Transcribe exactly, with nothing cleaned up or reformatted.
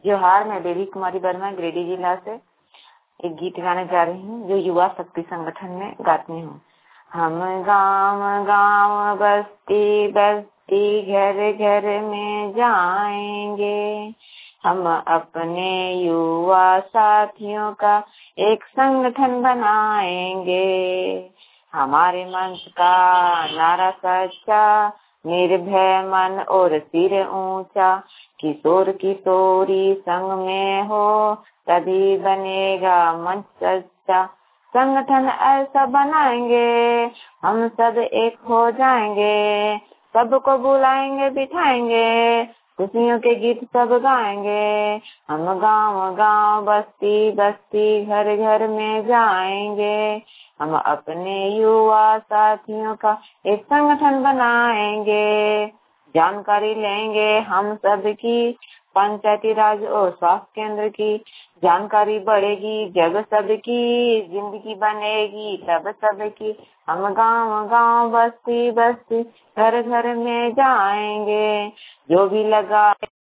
जोहार, मैं बेबी कुमारी वर्मा गिरिडीह जिला से एक गीत गाने जा रही हूँ जो युवा शक्ति संगठन में गाती हूँ। हम गांव गांव बस्ती बस्ती घर घर में जाएंगे, हम अपने युवा साथियों का एक संगठन बनाएंगे। हमारे मंच का नारा सच्चा, निर्भय मन और सिर ऊंचा, किशोर किशोरी संग में हो तभी बनेगा मंच सच्चा। संगठन ऐसा बनाएंगे हम सब एक हो जाएंगे, सबको बुलाएंगे बिठाएंगे, खुशियों के गीत सब गाएंगे। हम गांव गांव बस्ती बस्ती घर घर में जाएंगे, हम अपने युवा साथियों का एक संगठन बनाएंगे। जानकारी लेंगे हम सबकी पंचायती राज और स्वास्थ्य केंद्र की, जानकारी बढ़ेगी जब सबकी जिंदगी बनेगी तब सबकी। हम गांव गांव बस्ती बस्ती घर घर में जाएंगे, जो भी लगा